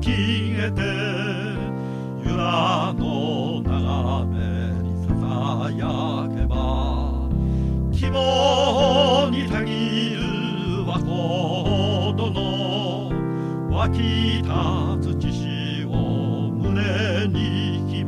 きげて由良の眺めにささやけば希望にたぎるはほどの湧き立つ知識を胸に秘め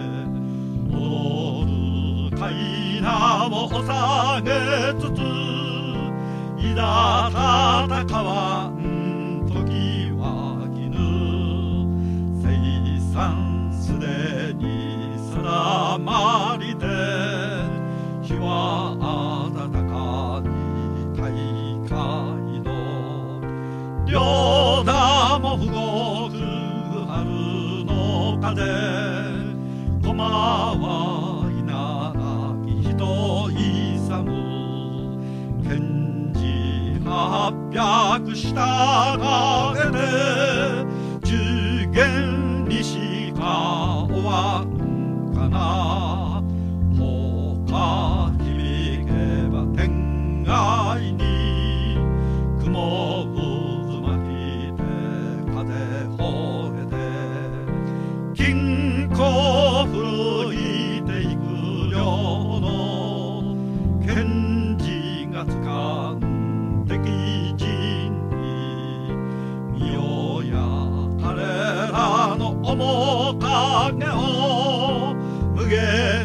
踊るかいなを下げつついざ戦わん時はきぬ生産すでに定まりで日は暖かに大海の両田も不動く春の風駒はいななき人勇む賢治800したげて十元にしか終わんかな他響けば天外に雲渦巻いて風ほえて金庫吹いていく両の賢治がつかん敵陣に見ようや彼らの面影を無限